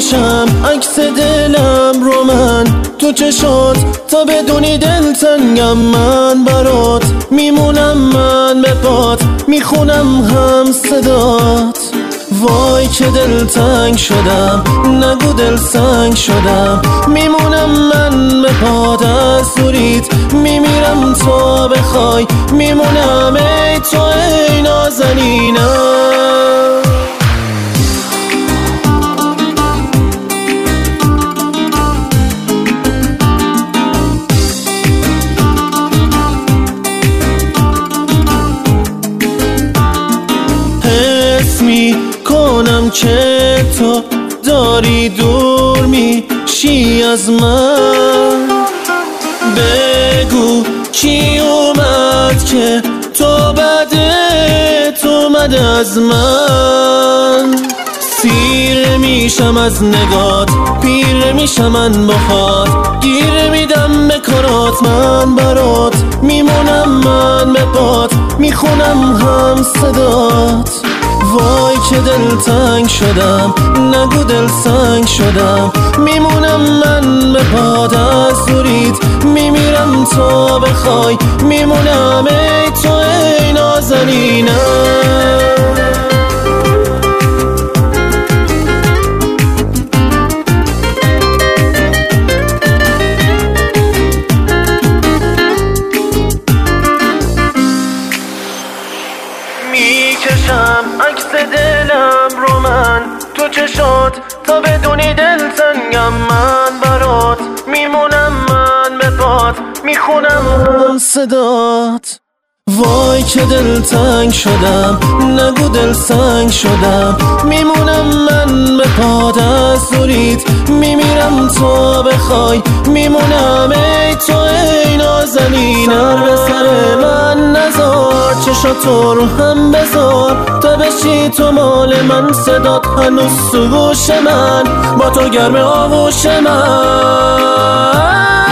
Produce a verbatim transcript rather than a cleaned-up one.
میکشم عکس دلم رو من تو چشات تا بدونی دلتنگم من برات میمونم من به پات میخونم هم صدات وای که دلتنگ شدم نگو دل سنگ شدم میمونم من به پات از دوریت میمیرم تا بخوای میمونم ای تو ای نازنینم حس میکنم که تو داری دور میشی از من بگو کی اومد که تو بدت اومد از من سیر میشم از نگات پیر میشم من بخواد گیر میدم به کارات من برات میمونم من به پات میخونم هم صدات وای که دلتنگ شدم نگو دل سنگ شدم میمونم من به پات از دوریت میمیرم تا بخوای میمونم ای تو ای نازنینم میکشم عکس دلم رو من تو چشات تا بدونی دلتنگم من برات میمونم من به پات میخونم هم صدات وای که دلتنگ شدم نگو دل سنگ شدم میمونم من به پات از دوریت میمیرم تا بخوای میمونم ای تو ای نازنینم سر به سر من نزار چشاتو رو هم بذار تا بشی تو مال من صدات هنوز تو گوش من با تو گرم آغوش من